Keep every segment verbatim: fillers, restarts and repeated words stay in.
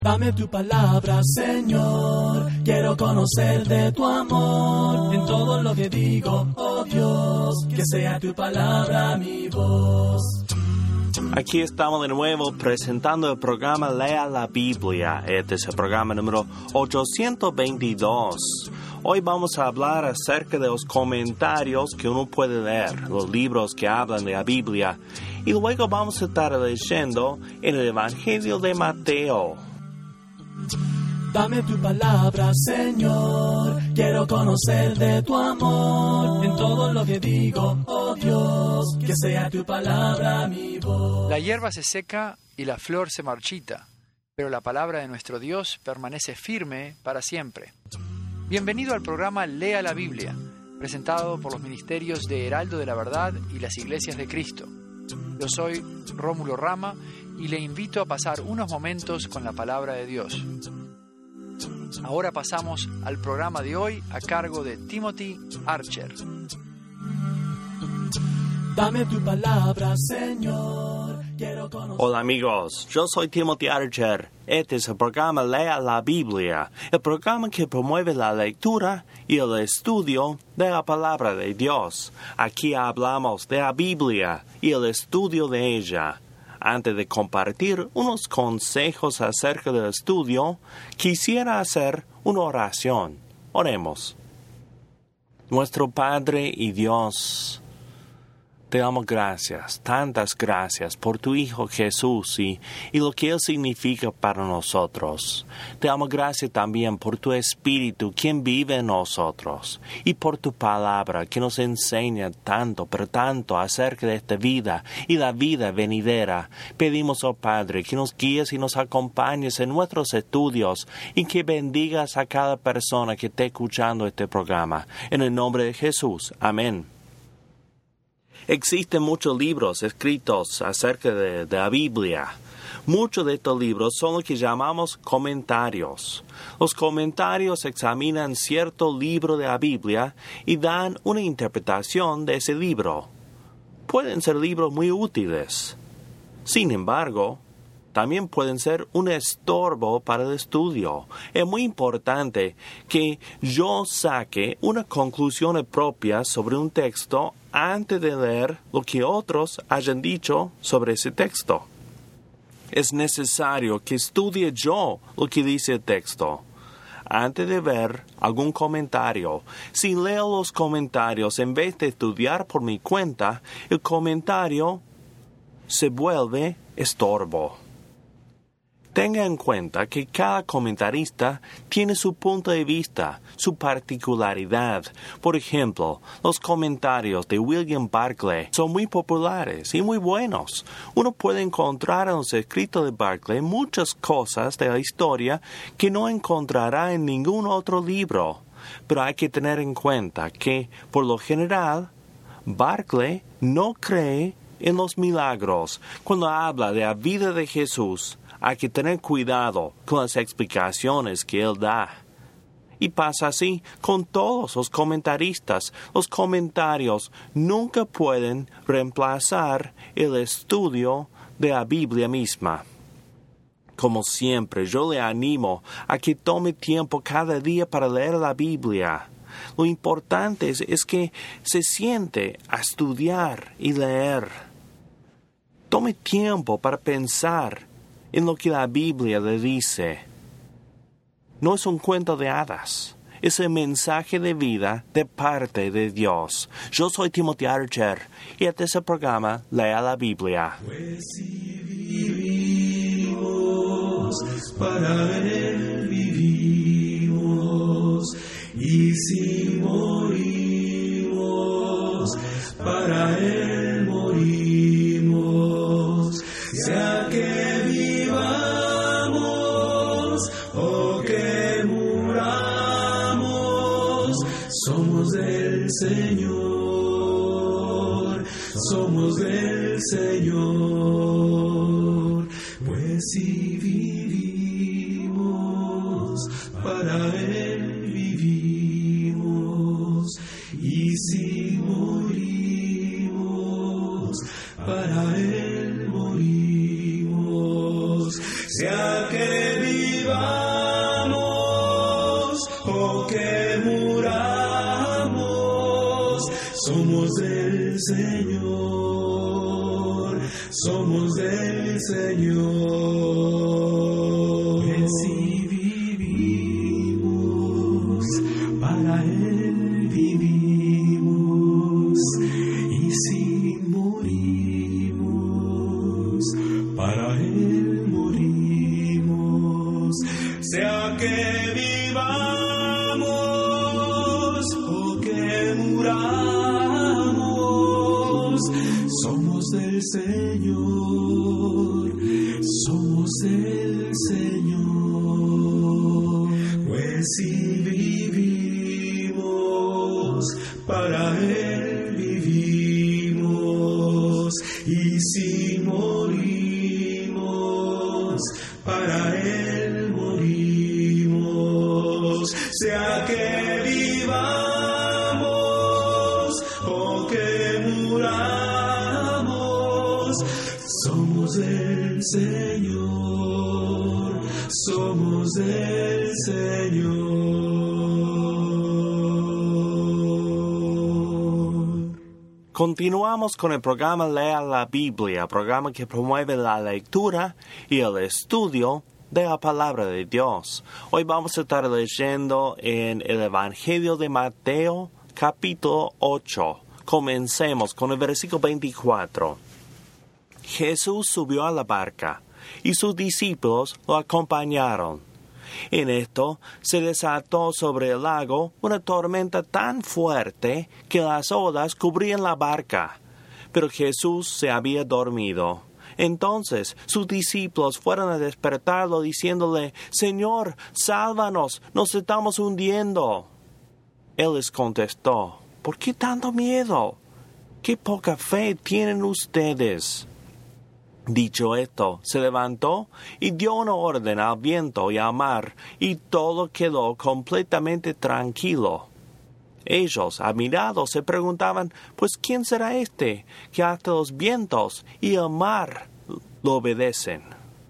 Dame tu palabra, Señor, quiero conocer de tu amor, en todo lo que digo, oh Dios, que sea tu palabra mi voz. Aquí estamos de nuevo presentando el programa Lea la Biblia. Este es el programa número ochocientos veintidós. Hoy vamos a hablar acerca de los comentarios que uno puede leer, los libros que hablan de la Biblia. Y luego vamos a estar leyendo en el Evangelio de Mateo. Dame tu palabra, Señor, quiero conocer de tu amor, en todo lo que digo, oh Dios, que sea tu palabra mi voz. La hierba se seca y la flor se marchita, pero la palabra de nuestro Dios permanece firme para siempre. Bienvenido al programa Lea la Biblia, presentado por los ministerios de Heraldo de la Verdad y las Iglesias de Cristo. Yo soy Rómulo Rama y le invito a pasar unos momentos con la palabra de Dios. Ahora pasamos al programa de hoy a cargo de Timothy Archer. Dame tu palabra, Señor, quiero conocer... Hola amigos, yo soy Timothy Archer. Este es el programa Lea la Biblia, el programa que promueve la lectura y el estudio de la palabra de Dios. Aquí hablamos de la Biblia y el estudio de ella. Antes de compartir unos consejos acerca del estudio, quisiera hacer una oración. Oremos. Nuestro Padre y Dios, te damos gracias, tantas gracias por tu Hijo Jesús y, y lo que Él significa para nosotros. Te damos gracias también por tu Espíritu, quien vive en nosotros, y por tu palabra que nos enseña tanto, pero tanto acerca de esta vida y la vida venidera. Pedimos, oh Padre, que nos guíes y nos acompañes en nuestros estudios y que bendigas a cada persona que esté escuchando este programa. En el nombre de Jesús. Amén. Existen muchos libros escritos acerca de, de la Biblia. Muchos de estos libros son lo que llamamos comentarios. Los comentarios examinan cierto libro de la Biblia y dan una interpretación de ese libro. Pueden ser libros muy útiles. Sin embargo, también pueden ser un estorbo para el estudio. Es muy importante que yo saque una conclusión propia sobre un texto antes de leer lo que otros hayan dicho sobre ese texto. Es necesario que estudie yo lo que dice el texto antes de ver algún comentario. Si leo los comentarios en vez de estudiar por mi cuenta, el comentario se vuelve estorbo. Tenga en cuenta que cada comentarista tiene su punto de vista, su particularidad. Por ejemplo, los comentarios de William Barclay son muy populares y muy buenos. Uno puede encontrar en los escritos de Barclay muchas cosas de la historia que no encontrará en ningún otro libro. Pero hay que tener en cuenta que, por lo general, Barclay no cree en los milagros. Cuando habla de la vida de Jesús, hay que tener cuidado con las explicaciones que él da. Y pasa así con todos los comentaristas. Los comentarios nunca pueden reemplazar el estudio de la Biblia misma. Como siempre, yo le animo a que tome tiempo cada día para leer la Biblia. Lo importante es, es que se siente a estudiar y leer. Tome tiempo para pensar en lo que la Biblia le dice. No es un cuento de hadas, es el mensaje de vida de parte de Dios. Yo soy Timothy Archer y este es el programa Lea la Biblia. Pues si vivimos, para Él vivimos, y si morimos, para Él morimos, sea que somos del Señor, somos del Señor, pues si vivimos, para Él vivimos, y si morimos, para Él morimos, sea que vivimos, o que muramos, somos del Señor, somos del Señor. Pues si vivimos, para Él vivimos, y si morimos, para Él morimos, sea que vivamos o que muramos, somos del Señor, somos del Señor. Pues si vivimos, para Él vivimos, y si morimos, para Él morimos, sea que vivamos o que muramos, somos del Señor, somos del Señor. Continuamos con el programa Lea la Biblia, programa que promueve la lectura y el estudio de la palabra de Dios. Hoy vamos a estar leyendo en el Evangelio de Mateo, capítulo ocho. Comencemos con el versículo veinticuatro. Jesús subió a la barca y sus discípulos lo acompañaron. En esto se desató sobre el lago una tormenta tan fuerte que las olas cubrían la barca, pero Jesús se había dormido. Entonces sus discípulos fueron a despertarlo diciéndole: Señor, sálvanos, nos estamos hundiendo. Él les contestó: ¿por qué tanto miedo? ¿Qué poca fe tienen ustedes? Dicho esto, se levantó y dio una orden al viento y al mar, y todo quedó completamente tranquilo. Ellos, admirados, se preguntaban: ¿pues quién será este, que hasta los vientos y el mar lo obedecen?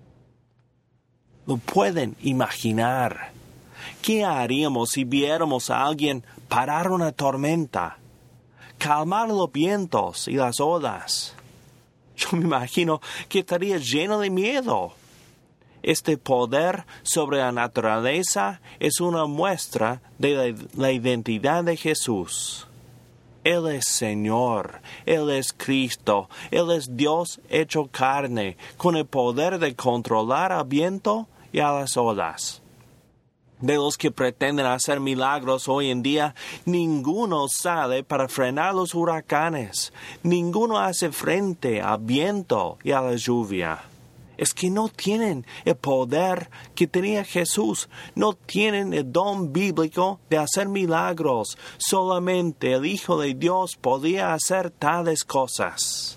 Lo pueden imaginar. ¿Qué haríamos si viéramos a alguien parar una tormenta, calmar los vientos y las olas? Yo me imagino que estaría lleno de miedo. Este poder sobre la naturaleza es una muestra de la, la identidad de Jesús. Él es Señor, Él es Cristo, Él es Dios hecho carne, con el poder de controlar al viento y a las olas. De los que pretenden hacer milagros hoy en día, ninguno sale para frenar los huracanes. Ninguno hace frente al viento y a la lluvia. Es que no tienen el poder que tenía Jesús. No tienen el don bíblico de hacer milagros. Solamente el Hijo de Dios podía hacer tales cosas.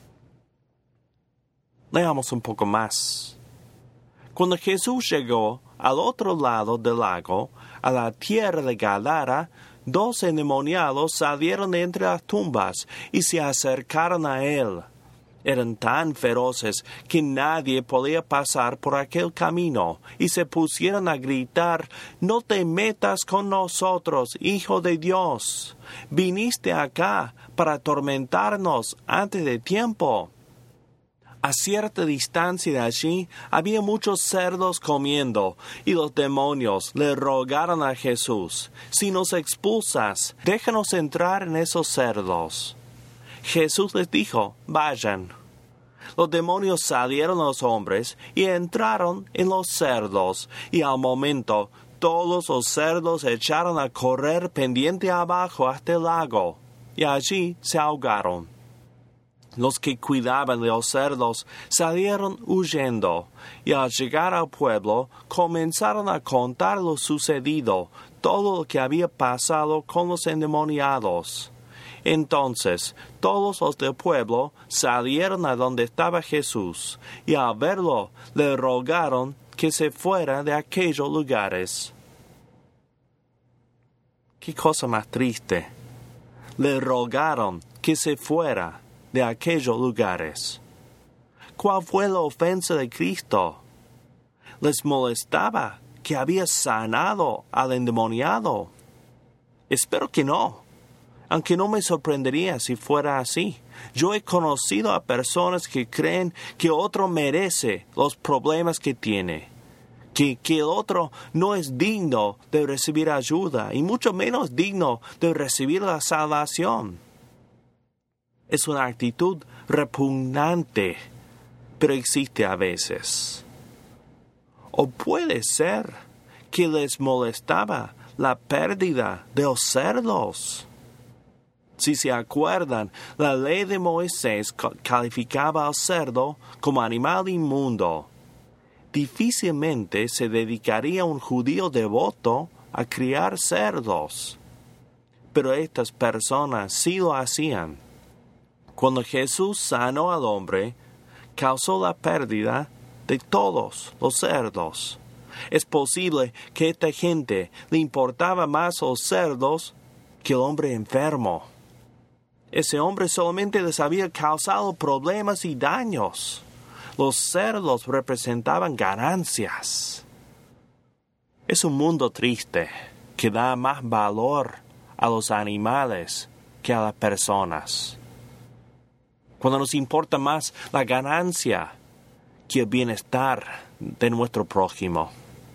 Leamos un poco más. Cuando Jesús llegó al otro lado del lago, a la tierra de Gadara, dos endemoniados salieron de entre las tumbas y se acercaron a él. Eran tan feroces que nadie podía pasar por aquel camino, y se pusieron a gritar: «No te metas con nosotros, Hijo de Dios. Viniste acá para atormentarnos antes de tiempo». A cierta distancia de allí había muchos cerdos comiendo, y los demonios le rogaron a Jesús: «Si nos expulsas, déjanos entrar en esos cerdos». Jesús les dijo: «Vayan». Los demonios salieron a los hombres y entraron en los cerdos, y al momento todos los cerdos echaron a correr pendiente abajo hasta el lago, y allí se ahogaron. Los que cuidaban de los cerdos salieron huyendo, y al llegar al pueblo comenzaron a contar lo sucedido, todo lo que había pasado con los endemoniados. Entonces todos los del pueblo salieron a donde estaba Jesús, y al verlo le rogaron que se fuera de aquellos lugares. Qué cosa más triste. Le rogaron que se fuera de aquellos lugares. ¿Cuál fue la ofensa de Cristo? Les molestaba que había sanado al endemoniado? Espero que no, aunque no me sorprendería si fuera así. Yo he conocido a personas que creen que otro merece los problemas que tiene, que, que el otro no es digno de recibir ayuda y mucho menos digno de recibir la salvación. Es una actitud repugnante, pero existe a veces. O puede ser que les molestaba la pérdida de los cerdos. Si se acuerdan, la ley de Moisés calificaba al cerdo como animal inmundo. Difícilmente se dedicaría un judío devoto a criar cerdos. Pero estas personas sí lo hacían. Cuando Jesús sanó al hombre, causó la pérdida de todos los cerdos. Es posible que a esta gente le importaba más los cerdos que el hombre enfermo. Ese hombre solamente les había causado problemas y daños. Los cerdos representaban ganancias. Es un mundo triste que da más valor a los animales que a las personas. Cuando nos importa más la ganancia que el bienestar de nuestro prójimo.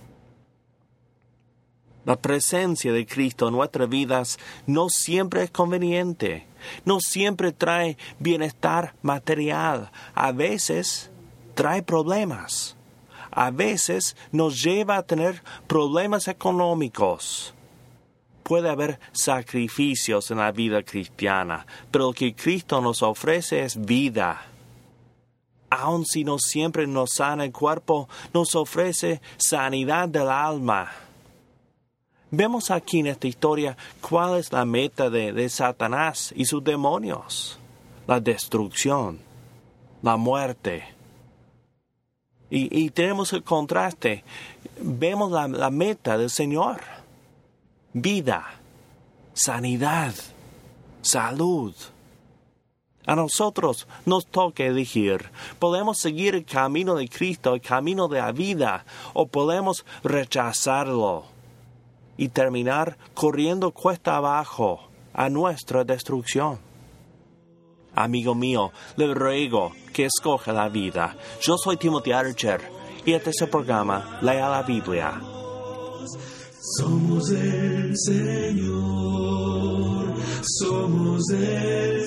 La presencia de Cristo en nuestras vidas no siempre es conveniente, no siempre trae bienestar material, a veces trae problemas, a veces nos lleva a tener problemas económicos. Puede haber sacrificios en la vida cristiana, pero lo que Cristo nos ofrece es vida. Aun si no siempre nos sana el cuerpo, nos ofrece sanidad del alma. Vemos aquí en esta historia cuál es la meta de, de Satanás y sus demonios. La destrucción, la muerte. Y, y tenemos el contraste. Vemos la, la meta del Señor. Vida, sanidad, salud. A nosotros nos toca elegir. Podemos seguir el camino de Cristo, el camino de la vida, o podemos rechazarlo y terminar corriendo cuesta abajo a nuestra destrucción. Amigo mío, le ruego que escoja la vida. Yo soy Timothy Archer y este es el programa Lea la Biblia. Somos del Señor, somos del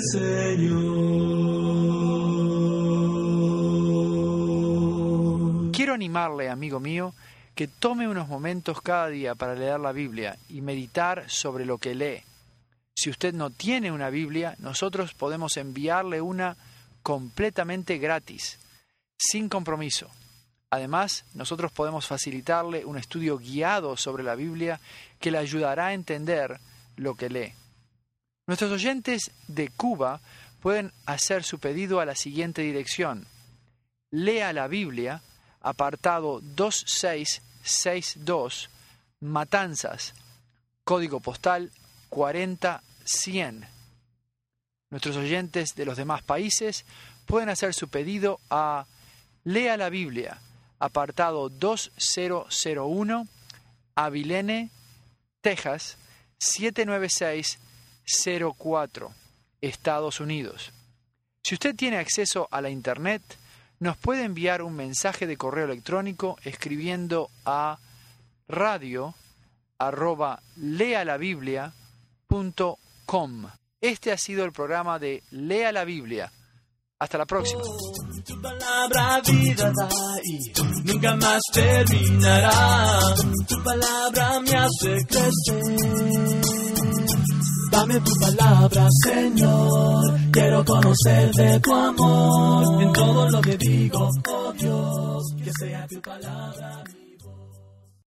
Señor. Quiero animarle, amigo mío, que tome unos momentos cada día para leer la Biblia y meditar sobre lo que lee. Si usted no tiene una Biblia, nosotros podemos enviarle una completamente gratis, sin compromiso. Además, nosotros podemos facilitarle un estudio guiado sobre la Biblia que le ayudará a entender lo que lee. Nuestros oyentes de Cuba pueden hacer su pedido a la siguiente dirección. Lea la Biblia, apartado dos seis seis dos, Matanzas, código postal cuarenta cien. Nuestros oyentes de los demás países pueden hacer su pedido a Lea la Biblia, apartado dos mil uno, Abilene, Texas, siete nueve seis cero cuatro, Estados Unidos. Si usted tiene acceso a la Internet, nos puede enviar un mensaje de correo electrónico escribiendo a radio arroba lealabiblia punto com. Este ha sido el programa de Lea la Biblia. Hasta la próxima. Tu palabra vida da y nunca más terminará. Tu palabra me hace crecer. Dame tu palabra, Señor. Quiero conocer de tu amor. En todo lo que digo, oh Dios, que sea tu palabra.